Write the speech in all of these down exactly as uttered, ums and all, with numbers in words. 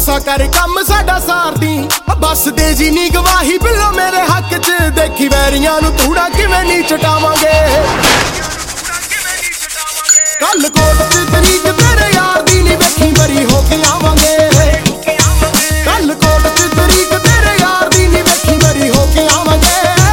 ਪਾਸਾ ਕਰ ਕੰਮ ਸਾਡਾ ਸਾਰਦੀ ਬਸ ਦੇ ਜੀ ਨੀ ਗਵਾਹੀ ਬਿੱਲੋ ਮੇਰੇ ਹੱਕ ਚ ਦੇਖੀ ਵੈਰੀਆਂ ਨੂੰ ਤੂੜਾ ਕਿਵੇਂ ਨੀ ਚਟਾਵਾਂਗੇ ਕੱਲ ਕੋਟ ਚ ਤਰੀਕ ਤੇਰੇ ਯਾਰ ਦੀ ਨੀ ਵੇਖੀ ਬਰੀ ਹੋ ਕੇ ਆਵਾਂਗੇ ਕੱਲ ਕੋਟ ਚ ਤਰੀਕ ਤੇਰੇ ਯਾਰ ਦੀ ਨੀ ਵੇਖੀ ਬਰੀ ਹੋ ਕੇ ਆਵਾਂਗੇ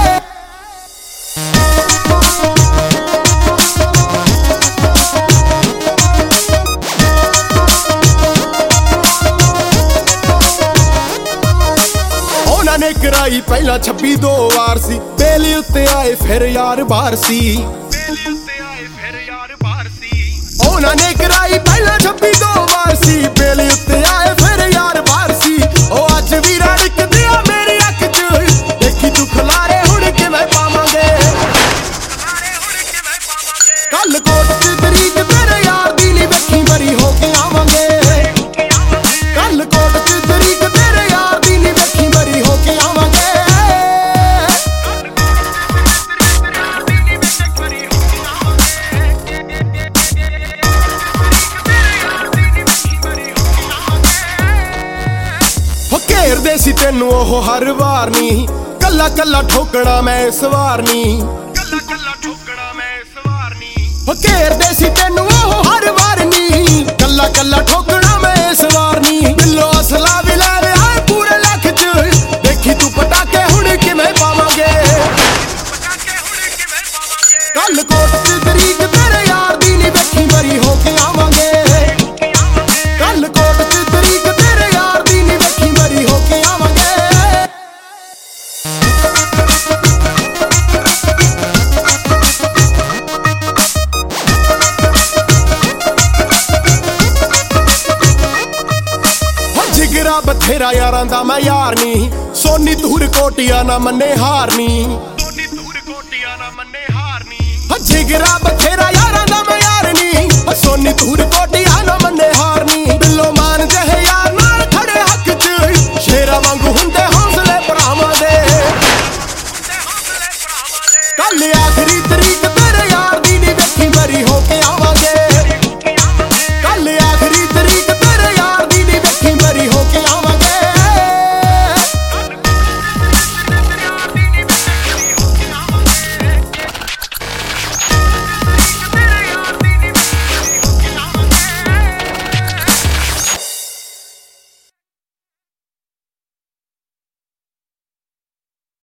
ਨੇ ਕਰਾਈ ਪਹਿਲਾਂ ਛੱਬੀ ਦੋ ਵਾਰ ਸੀ ਬੇਲ ਉੱਤੇ ਆਏ ਫਿਰ ਯਾਰ ਬਾਹਰ ਸੀ ਬੇਲ ਉੱਤੇ ਆਏ ਫਿਰ ਯਾਰ ਬਾਹਰ ਸੀ ਉਹਨਾਂ ਨੇ ਕਰਾਈ ਪਹਿਲਾਂ ਛੱਬੀ ਦੋ ਵਾਰ ਸੀ ਬੇਲ ਉੱਤੇ ਆਏ ਫਿਰ ਯਾਰ ਬਾਹਰ ਸੀ ਉਹ ਅੱਜ ਵੀ ਰੜਕਦੇ ਆ ਮੇਰੀ ਅੱਖ ਚ ਦੇਖੀ ਤੂੰ ਖਲਾਰੇ ਹੁਣ ਕਿਵੇਂ ਪਾਵਾਂਗੇ ਕੱਲ ਕੋਟ ਚ ਤਰੀਕ ਤੇਰੇ ਯਾਰ ਦੀ ਨੀ ਵੇਖੀ ਬਰੀ ਹੋ ਕੇ ਆਵਾਂਗੇ ਕੱਲ ਕੋਟ ਚ ਤਰੀਕ ਤੇਰੇ ਯਾਰ ਦੀ ਨੀ ਵੇਖੀ ਬਰੀ ਹੋ ਕੇ ਆਵਾਂਗੇ ਘੇਰਦੇ ਸੀ ਤੈਨੂੰ ਉਹ ਹਰ ਵਾਰ ਨੀ ਕੱਲਾ ਕੱਲਾ ਠੋਕਣਾ ਮੈਂ ਇਸ ਵਾਰ ਨੀ ਕੱਲਾ ਕੱਲਾ ਠੋਕਣਾ ਮੈਂ ਇਸ ਵਾਰ ਨੀ ਘੇਰਦੇ ਸੀ ਤੈਨੂੰ ਉਹ ਹਰ ਵਾਰ ਨੀ ਕੱਲਾ ਕੱਲਾ ਠੋਕਣਾ ਮੈਂ ਇਸ ਵਾਰ ਨੀ ਬਿੱਲੋ ਅਸਲਾ ਵੀ ਲੈ ਲਿਆ ਪੂਰੇ ਲੱਖ ਚ ਦੇਖੀ ਤੂੰ ਪਟਾਕੇ ਹੁਣ ਕਿਵੇਂ ਪਾਵਾਂਗੇ ਕੱਲ ਕੋਟ ਚ ਤਰੀਕ ਤੇਰੇ ਯਾਰ ਦੀ ਨੀ ਵੇਖੀ ਬਰੀ ਹੋ ਕੇ ਆਵਾਂਗੇ ਕੱਲ ਕੋਟ ਚ ਤਰੀਕ ਤੇਰੇ ਯਾਰ ਦੀ ਨੀ ਵੇਖੀ ਬਰੀ ਹੋ ਕੇ ਆਵਾਂਗੇ ਜਿਗਰਾ ਬਥੇਰਾ ਯਾਰਾਂ ਦਾ ਮੈਂ ਯਾਰ ਨੀ ਸੋਨੀ ਧੂਰ ਕੋਟੀਆਂ ਨਾ ਮੰਨੇ ਹਾਰ ਨੀ ਸੋਨੀ ਧੂਰ ਕੋਟੀਆਂ ਨਾ ਮੰਨੇ ਹਾਰ ਨੀ ਜਿਗਰਾ ਬਥੇਰਾ ਯਾਰਾਂ ਦਾ ਮੈਂ ਯਾਰ ਨੀ ਸੋਨੀ ਧੂਰ ਕੋਟੀਆਂ ਨਾ ਮੰਨੇ ਹਾਰ ਨੀ